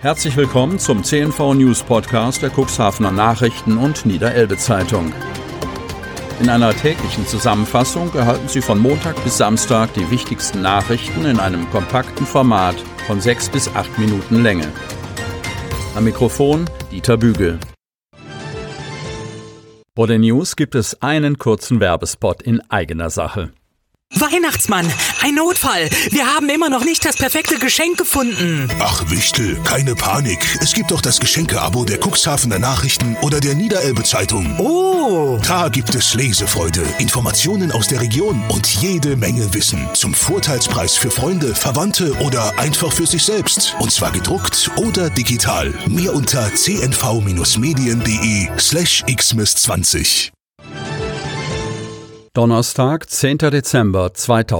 Herzlich willkommen zum CNV News Podcast der Cuxhavener Nachrichten und Niederelbe Zeitung. In einer täglichen Zusammenfassung erhalten Sie von Montag bis Samstag die wichtigsten Nachrichten in einem kompakten Format von 6 bis 8 Minuten Länge. Am Mikrofon Dieter Bügel. Vor den News gibt es einen kurzen Werbespot in eigener Sache. Weihnachtsmann, ein Notfall. Wir haben immer noch nicht das perfekte Geschenk gefunden. Ach Wichtel, keine Panik. Es gibt doch das Geschenke-Abo der Cuxhavener Nachrichten oder der Niederelbe Zeitung. Oh! Da gibt es Lesefreude, Informationen aus der Region und jede Menge Wissen. Zum Vorteilspreis für Freunde, Verwandte oder einfach für sich selbst. Und zwar gedruckt oder digital. Mehr unter cnv-medien.de/xmas20. Donnerstag, 10. Dezember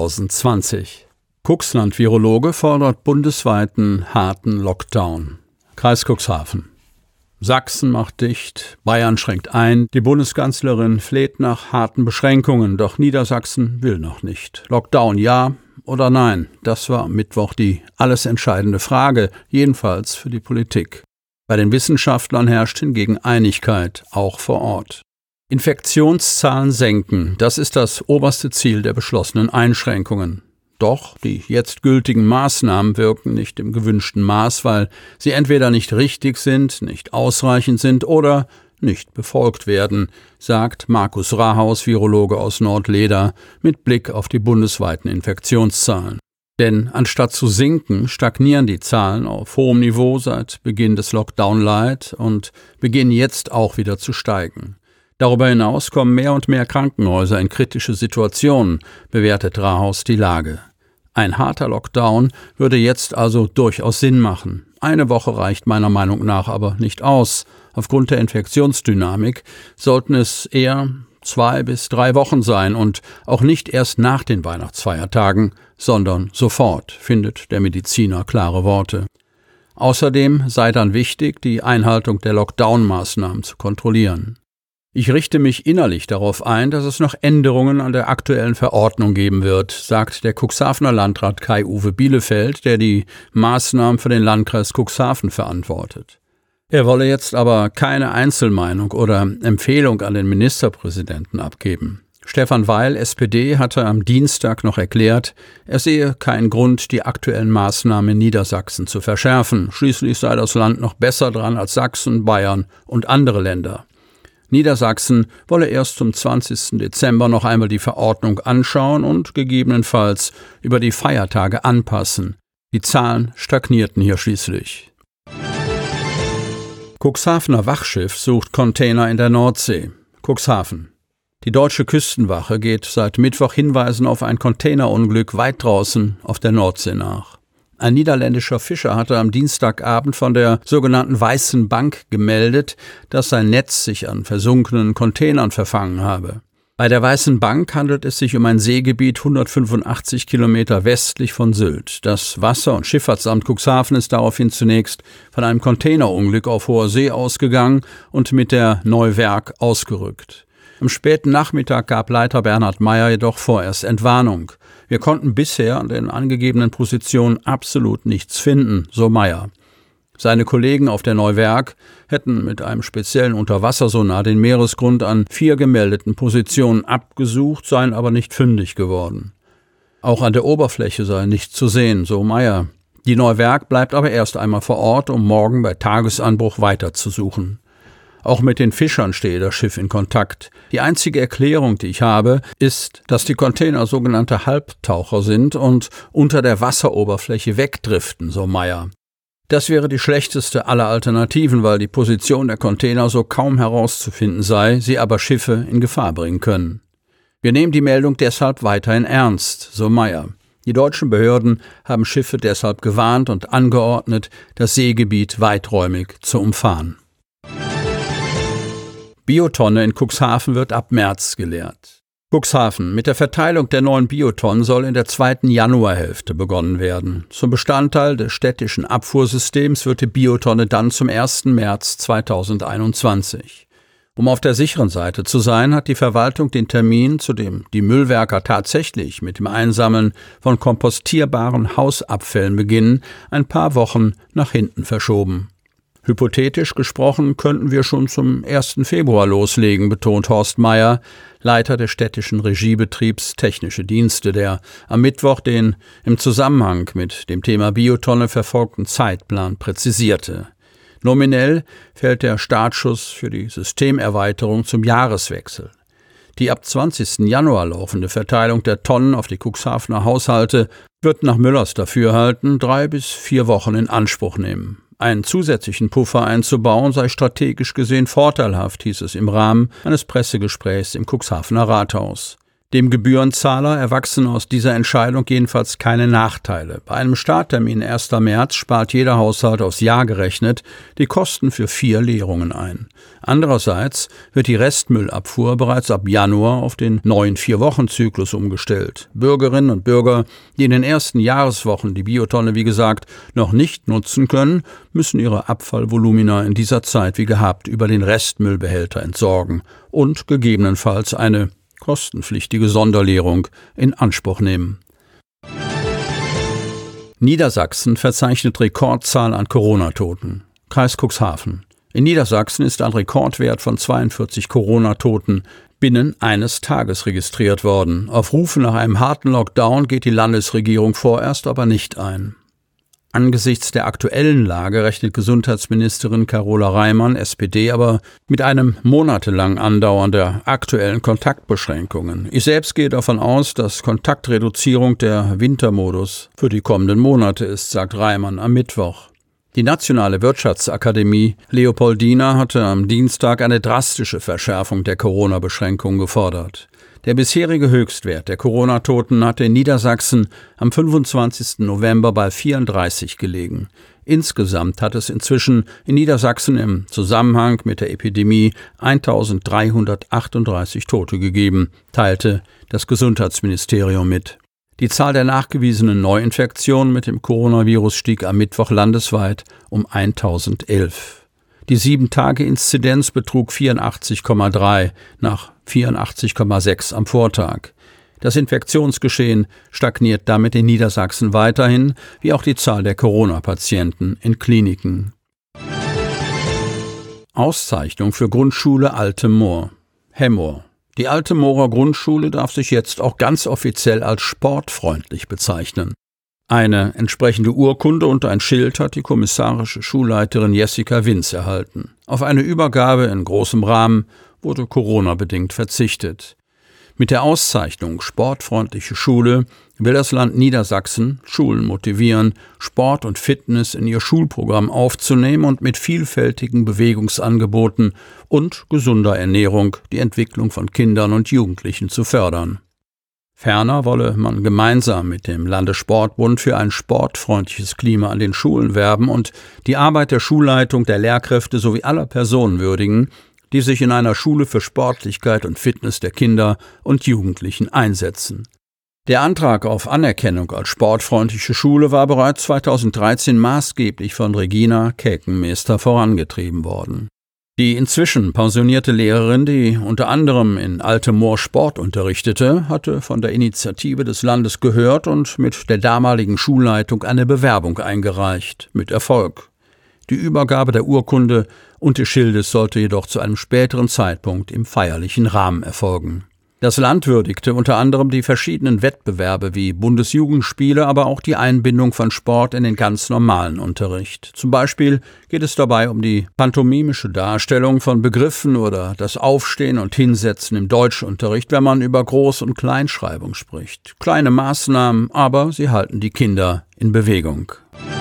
2020. Cuxland-Virologe fordert bundesweiten harten Lockdown. Kreis Cuxhaven. Sachsen macht dicht, Bayern schränkt ein, die Bundeskanzlerin fleht nach harten Beschränkungen, doch Niedersachsen will noch nicht. Lockdown ja oder nein? Das war am Mittwoch die alles entscheidende Frage, jedenfalls für die Politik. Bei den Wissenschaftlern herrscht hingegen Einigkeit, auch vor Ort. Infektionszahlen senken, das ist das oberste Ziel der beschlossenen Einschränkungen. Doch die jetzt gültigen Maßnahmen wirken nicht im gewünschten Maß, weil sie entweder nicht richtig sind, nicht ausreichend sind oder nicht befolgt werden, sagt Markus Rahaus, Virologe aus Nordleda, mit Blick auf die bundesweiten Infektionszahlen. Denn anstatt zu sinken, stagnieren die Zahlen auf hohem Niveau seit Beginn des Lockdown-Light und beginnen jetzt auch wieder zu steigen. Darüber hinaus kommen mehr und mehr Krankenhäuser in kritische Situationen, bewertet Rahaus die Lage. Ein harter Lockdown würde jetzt also durchaus Sinn machen. Eine Woche reicht meiner Meinung nach aber nicht aus. Aufgrund der Infektionsdynamik sollten es eher 2 bis 3 Wochen sein und auch nicht erst nach den Weihnachtsfeiertagen, sondern sofort, findet der Mediziner klare Worte. Außerdem sei dann wichtig, die Einhaltung der Lockdown-Maßnahmen zu kontrollieren. Ich richte mich innerlich darauf ein, dass es noch Änderungen an der aktuellen Verordnung geben wird, sagt der Cuxhavener Landrat Kai-Uwe Bielefeld, der die Maßnahmen für den Landkreis Cuxhaven verantwortet. Er wolle jetzt aber keine Einzelmeinung oder Empfehlung an den Ministerpräsidenten abgeben. Stefan Weil, SPD, hatte am Dienstag noch erklärt, er sehe keinen Grund, die aktuellen Maßnahmen in Niedersachsen zu verschärfen. Schließlich sei das Land noch besser dran als Sachsen, Bayern und andere Länder. Niedersachsen wolle erst zum 20. Dezember noch einmal die Verordnung anschauen und gegebenenfalls über die Feiertage anpassen. Die Zahlen stagnierten hier schließlich. Cuxhavener Wachschiff sucht Container in der Nordsee. Cuxhaven. Die deutsche Küstenwache geht seit Mittwoch Hinweisen auf ein Containerunglück weit draußen auf der Nordsee nach. Ein niederländischer Fischer hatte am Dienstagabend von der sogenannten Weißen Bank gemeldet, dass sein Netz sich an versunkenen Containern verfangen habe. Bei der Weißen Bank handelt es sich um ein Seegebiet 185 Kilometer westlich von Sylt. Das Wasser- und Schifffahrtsamt Cuxhaven ist daraufhin zunächst von einem Containerunglück auf hoher See ausgegangen und mit der Neuwerk ausgerückt. Am späten Nachmittag gab Leiter Bernhard Meyer jedoch vorerst Entwarnung. Wir konnten bisher an den angegebenen Positionen absolut nichts finden, so Meyer. Seine Kollegen auf der Neuwerk hätten mit einem speziellen Unterwassersonar den Meeresgrund an 4 gemeldeten Positionen abgesucht, seien aber nicht fündig geworden. Auch an der Oberfläche sei nichts zu sehen, so Meyer. Die Neuwerk bleibt aber erst einmal vor Ort, um morgen bei Tagesanbruch weiterzusuchen. Auch mit den Fischern stehe das Schiff in Kontakt. Die einzige Erklärung, die ich habe, ist, dass die Container sogenannte Halbtaucher sind und unter der Wasseroberfläche wegdriften, so Meyer. Das wäre die schlechteste aller Alternativen, weil die Position der Container so kaum herauszufinden sei, sie aber Schiffe in Gefahr bringen können. Wir nehmen die Meldung deshalb weiterhin ernst, so Meyer. Die deutschen Behörden haben Schiffe deshalb gewarnt und angeordnet, das Seegebiet weiträumig zu umfahren. Biotonne in Cuxhaven wird ab März geleert. Cuxhaven. Mit der Verteilung der neuen Biotonnen soll in der 2. Januarhälfte begonnen werden. Zum Bestandteil des städtischen Abfuhrsystems wird die Biotonne dann zum 1. März 2021. Um auf der sicheren Seite zu sein, hat die Verwaltung den Termin, zu dem die Müllwerker tatsächlich mit dem Einsammeln von kompostierbaren Hausabfällen beginnen, ein paar Wochen nach hinten verschoben. Hypothetisch gesprochen könnten wir schon zum 1. Februar loslegen, betont Horst Meyer, Leiter des städtischen Regiebetriebs Technische Dienste, der am Mittwoch den im Zusammenhang mit dem Thema Biotonne verfolgten Zeitplan präzisierte. Nominell fällt der Startschuss für die Systemerweiterung zum Jahreswechsel. Die ab 20. Januar laufende Verteilung der Tonnen auf die Cuxhavener Haushalte wird nach Müllers Dafürhalten 3 bis 4 Wochen in Anspruch nehmen. Einen zusätzlichen Puffer einzubauen sei strategisch gesehen vorteilhaft, hieß es im Rahmen eines Pressegesprächs im Cuxhavener Rathaus. Dem Gebührenzahler erwachsen aus dieser Entscheidung jedenfalls keine Nachteile. Bei einem Starttermin 1. März spart jeder Haushalt aufs Jahr gerechnet die Kosten für 4 Leerungen ein. Andererseits wird die Restmüllabfuhr bereits ab Januar auf den neuen 4-Wochen-Zyklus umgestellt. Bürgerinnen und Bürger, die in den ersten Jahreswochen die Biotonne, wie gesagt, noch nicht nutzen können, müssen ihre Abfallvolumina in dieser Zeit wie gehabt über den Restmüllbehälter entsorgen und gegebenenfalls eine kostenpflichtige Sonderleerung in Anspruch nehmen. Niedersachsen verzeichnet Rekordzahl an Corona-Toten. Kreis Cuxhaven. In Niedersachsen ist ein Rekordwert von 42 Corona-Toten binnen eines Tages registriert worden. Auf Rufe nach einem harten Lockdown geht die Landesregierung vorerst aber nicht ein. Angesichts der aktuellen Lage rechnet Gesundheitsministerin Carola Reimann, SPD, aber mit einem monatelang andauernder aktuellen Kontaktbeschränkungen. Ich selbst gehe davon aus, dass Kontaktreduzierung der Wintermodus für die kommenden Monate ist, sagt Reimann am Mittwoch. Die Nationale Wirtschaftsakademie Leopoldina hatte am Dienstag eine drastische Verschärfung der Corona-Beschränkungen gefordert. Der bisherige Höchstwert der Corona-Toten hatte in Niedersachsen am 25. November bei 34 gelegen. Insgesamt hat es inzwischen in Niedersachsen im Zusammenhang mit der Epidemie 1.338 Tote gegeben, teilte das Gesundheitsministerium mit. Die Zahl der nachgewiesenen Neuinfektionen mit dem Coronavirus stieg am Mittwoch landesweit um 1.011. Die 7-Tage-Inzidenz betrug 84,3 nach 84,6 am Vortag. Das Infektionsgeschehen stagniert damit in Niedersachsen weiterhin, wie auch die Zahl der Corona-Patienten in Kliniken. Auszeichnung für Grundschule Alte Moor. Hemmoor. Die Alte Moorer Grundschule darf sich jetzt auch ganz offiziell als sportfreundlich bezeichnen. Eine entsprechende Urkunde und ein Schild hat die kommissarische Schulleiterin Jessica Winz erhalten. Auf eine Übergabe in großem Rahmen wurde Corona-bedingt verzichtet. Mit der Auszeichnung Sportfreundliche Schule will das Land Niedersachsen Schulen motivieren, Sport und Fitness in ihr Schulprogramm aufzunehmen und mit vielfältigen Bewegungsangeboten und gesunder Ernährung die Entwicklung von Kindern und Jugendlichen zu fördern. Ferner wolle man gemeinsam mit dem Landessportbund für ein sportfreundliches Klima an den Schulen werben und die Arbeit der Schulleitung, der Lehrkräfte sowie aller Personen würdigen, die sich in einer Schule für Sportlichkeit und Fitness der Kinder und Jugendlichen einsetzen. Der Antrag auf Anerkennung als sportfreundliche Schule war bereits 2013 maßgeblich von Regina Käkenmeester vorangetrieben worden. Die inzwischen pensionierte Lehrerin, die unter anderem in Alte Moor Sport unterrichtete, hatte von der Initiative des Landes gehört und mit der damaligen Schulleitung eine Bewerbung eingereicht, mit Erfolg. Die Übergabe der Urkunde und des Schildes sollte jedoch zu einem späteren Zeitpunkt im feierlichen Rahmen erfolgen. Das Land würdigte unter anderem die verschiedenen Wettbewerbe wie Bundesjugendspiele, aber auch die Einbindung von Sport in den ganz normalen Unterricht. Zum Beispiel geht es dabei um die pantomimische Darstellung von Begriffen oder das Aufstehen und Hinsetzen im Deutschunterricht, wenn man über Groß- und Kleinschreibung spricht. Kleine Maßnahmen, aber sie halten die Kinder in Bewegung.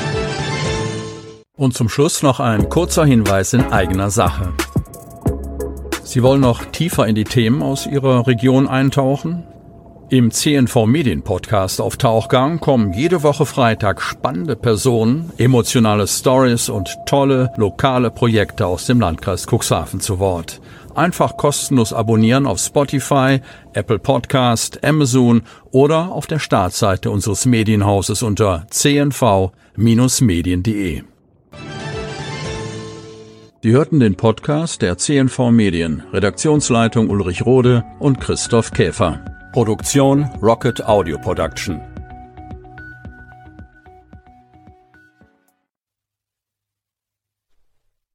Und zum Schluss noch ein kurzer Hinweis in eigener Sache. Sie wollen noch tiefer in die Themen aus Ihrer Region eintauchen? Im CNV Medien Podcast auf Tauchgang kommen jede Woche Freitag spannende Personen, emotionale Stories und tolle lokale Projekte aus dem Landkreis Cuxhaven zu Wort. Einfach kostenlos abonnieren auf Spotify, Apple Podcast, Amazon oder auf der Startseite unseres Medienhauses unter cnv-medien.de. Sie hörten den Podcast der CNV Medien, Redaktionsleitung Ulrich Rode und Christoph Käfer. Produktion Rocket Audio Production.